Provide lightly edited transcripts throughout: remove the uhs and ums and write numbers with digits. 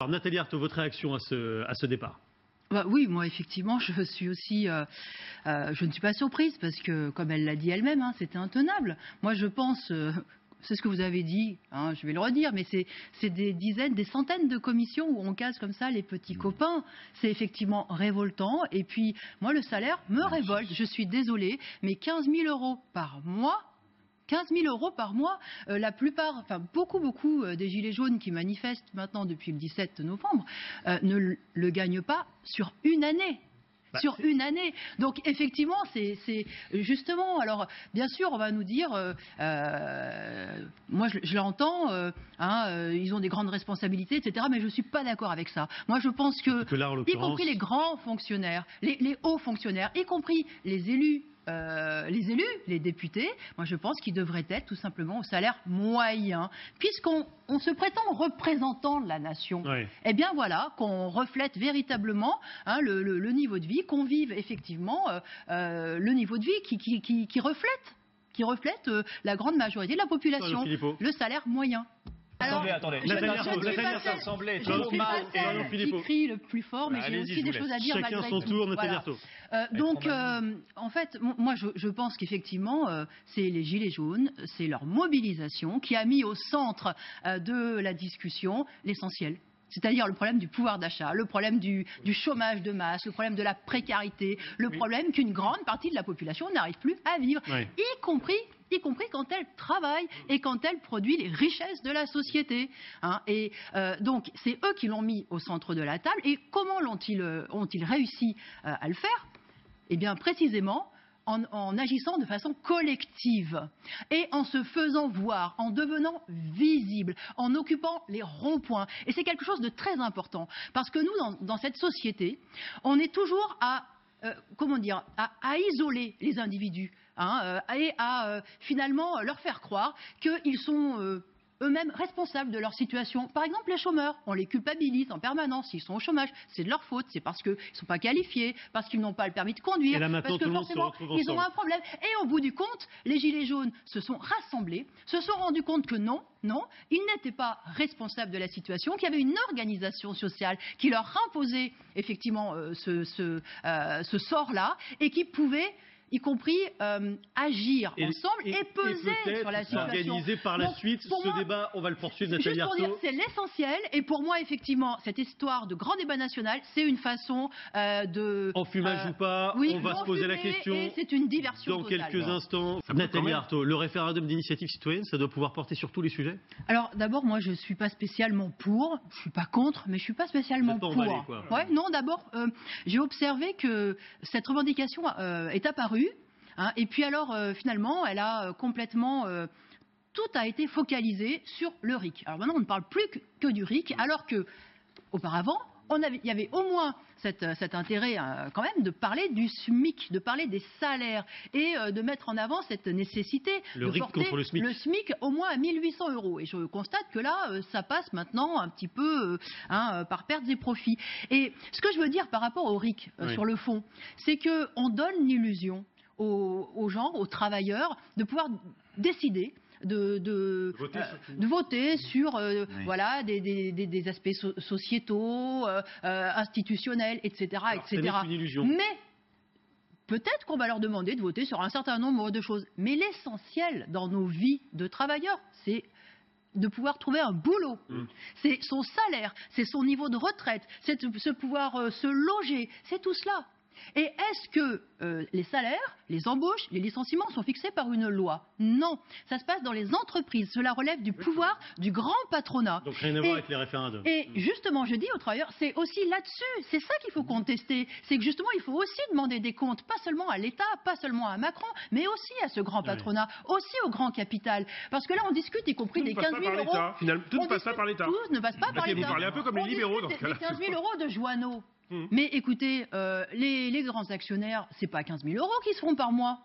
Alors Nathalie Arthaud, votre réaction à ce départ? Bah oui, moi effectivement, je suis aussi, je ne suis pas surprise parce que, comme elle l'a dit elle-même, hein, c'était intenable. Moi, je pense, c'est ce que vous avez dit, hein, je vais le redire, mais c'est des dizaines, des centaines de commissions où on case comme ça les petits copains. C'est effectivement révoltant. Et puis, moi, le salaire me révolte. Je suis désolée, mais 15 000 € par mois. 15 000 € par mois, la plupart, enfin beaucoup des gilets jaunes qui manifestent maintenant depuis le 17 novembre ne le gagnent pas sur une année. Sur une année. Donc effectivement, c'est justement. Alors bien sûr, on va nous dire, moi je l'entends, ils ont des grandes responsabilités, etc. Mais je suis pas d'accord avec ça. Moi, je pense que là, y compris les grands fonctionnaires, les hauts fonctionnaires, y compris les élus, les députés, moi je pense qu'ils devraient être tout simplement au salaire moyen, puisqu'on se prétend représentant de la nation. Oui. Eh bien voilà, qu'on reflète véritablement le niveau de vie, qu'on vive effectivement le niveau de vie qui reflète la grande majorité de la population, le salaire moyen. Alors, attendez. Je ne suis pas celle qui crie le plus fort, mais j'ai aussi des choses à dire. Chacun son tour, Nathalie Arthaud. Donc, en fait, moi, je pense qu'effectivement, c'est les Gilets jaunes, c'est leur mobilisation qui a mis au centre de la discussion l'essentiel. C'est-à-dire le problème du pouvoir d'achat, le problème du chômage de masse, le problème de la précarité, le problème qu'une grande partie de la population n'arrive plus à vivre, y compris quand elle travaille et quand elle produit les richesses de la société. Et donc, c'est eux qui l'ont mis au centre de la table. Et comment ont-ils réussi à le faire? Eh bien, précisément, en agissant de façon collective et en se faisant voir, en devenant visible, en occupant les ronds-points. Et c'est quelque chose de très important, parce que nous, dans cette société, on est toujours à isoler les individus et à finalement leur faire croire qu'ils sont eux-mêmes responsables de leur situation. Par exemple, les chômeurs, on les culpabilise en permanence. S'ils sont au chômage, c'est de leur faute, c'est parce qu'ils ne sont pas qualifiés, parce qu'ils n'ont pas le permis de conduire, parce que forcément, ils ont un problème. Et au bout du compte, les Gilets jaunes se sont rassemblés, se sont rendus compte que non, ils n'étaient pas responsables de la situation, qu'il y avait une organisation sociale qui leur imposait effectivement ce sort-là et qui pouvait y compris agir ensemble et peser sur la situation. Organiser par la suite ce débat, on va le poursuivre, Nathalie Arthaud. Juste pour dire, c'est l'essentiel. Et pour moi, effectivement, cette histoire de grand débat national, c'est une façon de... Enfumage ou pas, on va se poser la question. C'est une diversion dans quelques instants. Nathalie Arthaud, le référendum d'initiative citoyenne, ça doit pouvoir porter sur tous les sujets? Alors, d'abord, moi, je ne suis pas spécialement pour. Je ne suis pas contre, mais je ne suis pas spécialement pour. Ouais, non, d'abord, j'ai observé que cette revendication est apparue. Et puis alors, finalement, elle a complètement... tout a été focalisé sur le RIC. Alors maintenant, on ne parle plus que du RIC, alors que auparavant, il y avait au moins cet intérêt quand même de parler du SMIC, de parler des salaires et de mettre en avant cette nécessité de porter le SMIC au moins à 1 800 €. Et je constate que là, ça passe maintenant un petit peu par pertes et profits. Et ce que je veux dire par rapport au RIC, sur le fond, c'est qu'on donne l'illusion aux gens, aux travailleurs, de pouvoir décider de voter sur voilà, des aspects sociétaux, institutionnels, etc. Mais peut-être qu'on va leur demander de voter sur un certain nombre de choses. Mais l'essentiel dans nos vies de travailleurs, c'est de pouvoir trouver un boulot. C'est son salaire, c'est son niveau de retraite, c'est de pouvoir se loger, c'est tout cela. Et est-ce que les salaires, les embauches, les licenciements sont fixés par une loi? Non. Ça se passe dans les entreprises. Cela relève du pouvoir du grand patronat. Donc rien à voir avec les référendums. Et justement, je dis aux travailleurs, c'est aussi là-dessus. C'est ça qu'il faut contester. C'est que justement, il faut aussi demander des comptes, pas seulement à l'État, pas seulement à Macron, mais aussi à ce grand patronat, aussi au grand capital. Parce que là, on discute, y compris des 15 000 €. Tout ne passe pas par l'État. Tout ne passe pas par l'État. Vous parlez un peu comme les libéraux dans ce cas-là. Des 15 000 € de Joanneau. Mais écoutez, les grands actionnaires, c'est pas 15 000 € qu'ils se font par mois.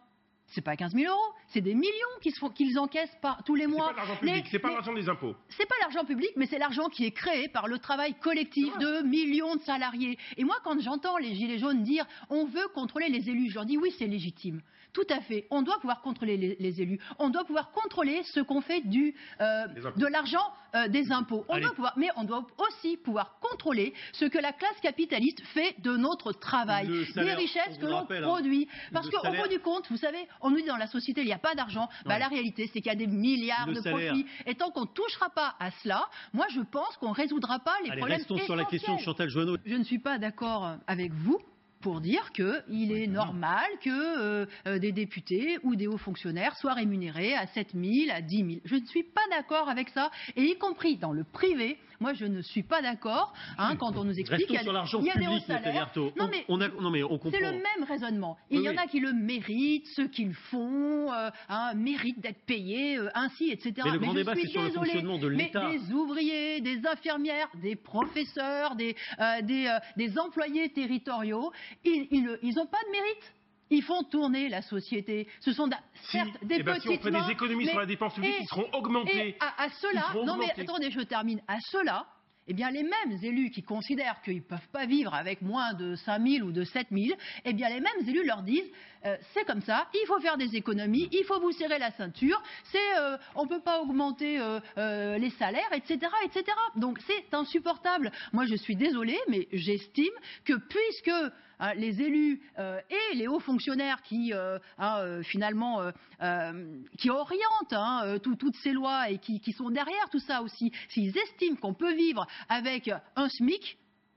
c'est pas 15 000 euros, c'est des millions qu'ils encaissent tous les mois. C'est pas l'argent public, c'est pas l'argent des impôts. C'est pas l'argent public, mais c'est l'argent qui est créé par le travail collectif de millions de salariés. Et moi, quand j'entends les Gilets jaunes dire « on veut contrôler les élus », je leur dis « oui, c'est légitime ». Tout à fait. On doit pouvoir contrôler les élus. On doit pouvoir contrôler ce qu'on fait de l'argent des impôts. Mais on doit aussi pouvoir contrôler ce que la classe capitaliste fait de notre travail, des richesses que l'on produit. Parce qu'au bout du compte, vous savez, on nous dit dans la société il n'y a pas d'argent. Bah, la réalité, c'est qu'il y a des milliards de profits. Et tant qu'on ne touchera pas à cela, moi je pense qu'on ne résoudra pas les problèmes essentiels. Restons sur la question de Chantal Joanneau. Je ne suis pas d'accord avec vous pour dire qu'il est normal que des députés ou des hauts fonctionnaires soient rémunérés à 7 000, à 10 000. Je ne suis pas d'accord avec ça, et y compris dans le privé. Moi, je ne suis pas d'accord quand on nous explique qu'il y a des hauts salaires. Non, mais on comprend. C'est le même raisonnement. Il y en a qui le méritent, ceux qui le font méritent d'être payés ainsi, etc. Mais le grand débat, c'est sur le fonctionnement de l'État. Mais des ouvriers, des infirmières, des professeurs, des employés territoriaux, ils n'ont pas de mérite. Ils font tourner la société. Ce sont certes des petites mains. Si on fait des économies sur la dépense publique, ils seront augmentés. Et à cela, attendez, je termine. À cela, eh bien, les mêmes élus qui considèrent qu'ils ne peuvent pas vivre avec moins de 5 000 ou de 7 000, eh bien, les mêmes élus leur disent c'est comme ça, il faut faire des économies, il faut vous serrer la ceinture, on ne peut pas augmenter les salaires, etc., etc. Donc, c'est insupportable. Moi, je suis désolée, mais j'estime que puisque les élus et les hauts fonctionnaires qui finalement qui orientent toutes ces lois et qui sont derrière tout ça aussi, s'ils estiment qu'on peut vivre avec un SMIC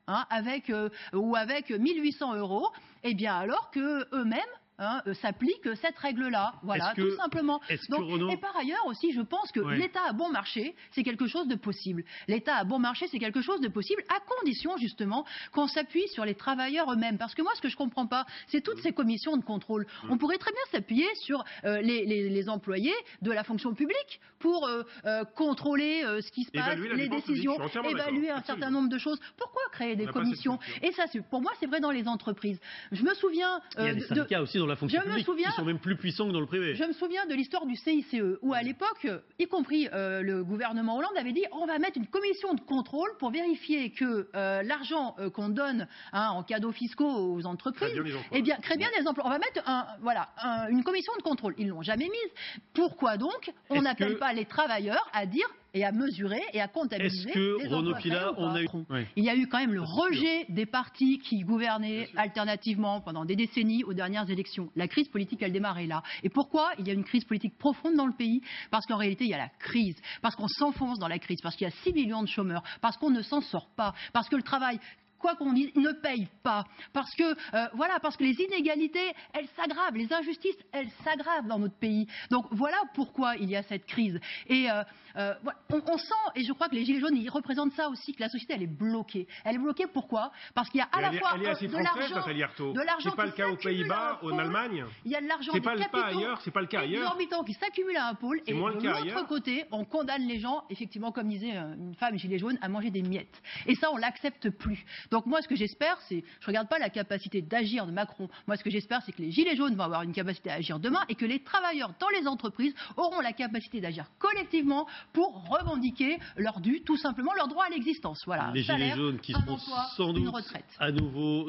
ou avec 1 800 €, eh bien alors que eux-mêmes s'applique cette règle-là. Voilà, tout simplement. Et par ailleurs aussi, je pense que l'État à bon marché, c'est quelque chose de possible. L'État à bon marché, c'est quelque chose de possible, à condition justement qu'on s'appuie sur les travailleurs eux-mêmes. Parce que moi, ce que je ne comprends pas, c'est toutes ces commissions de contrôle. On pourrait très bien s'appuyer sur les employés de la fonction publique pour contrôler ce qui se passe, les décisions, évaluer un certain nombre de choses. Pourquoi créer des commissions? Et ça, pour moi, c'est vrai dans les entreprises. Je me souviens... Il y a des syndicats aussi dans la fonction publique qui sont même plus puissants que dans le privé. Je me souviens de l'histoire du CICE, où à l'époque, y compris le gouvernement Hollande avait dit on va mettre une commission de contrôle pour vérifier que l'argent qu'on donne en cadeaux fiscaux aux entreprises crée bien des emplois. On va mettre une commission de contrôle. Ils ne l'ont jamais mise. Pourquoi donc on n'appelle pas les travailleurs à dire et à mesurer et à comptabiliser les emplois faits? Il y a eu quand même le rejet des partis qui gouvernaient alternativement pendant des décennies aux dernières élections. La crise politique, elle démarrait là. Et pourquoi il y a une crise politique profonde dans le pays? Parce qu'en réalité, il y a la crise. Parce qu'on s'enfonce dans la crise. Parce qu'il y a 6 millions de chômeurs. Parce qu'on ne s'en sort pas. Parce que le travail... quoi qu'on dise, ne paye pas. Parce que les inégalités, elles s'aggravent. Les injustices, elles s'aggravent dans notre pays. Donc voilà pourquoi il y a cette crise. Et on sent, et je crois que les Gilets jaunes, ils représentent ça aussi, que la société, elle est bloquée. Elle est bloquée pourquoi? Parce qu'il y a à la fois de l'argent. C'est pas le cas aux Pays-Bas, en Allemagne. Il y a de l'argent des capitaux. C'est pas le cas ailleurs. Exorbitant qui s'accumule à un pôle. Et de l'autre côté, on condamne les gens, effectivement, comme disait une femme gilet jaune, à manger des miettes. Et ça, on l'accepte plus. Donc moi, ce que j'espère, c'est, je ne regarde pas la capacité d'agir de Macron. Moi, ce que j'espère, c'est que les Gilets jaunes vont avoir une capacité à agir demain et que les travailleurs dans les entreprises auront la capacité d'agir collectivement pour revendiquer leur dû, tout simplement leur droit à l'existence. Voilà. Les Gilets jaunes qui seront sans doute à nouveau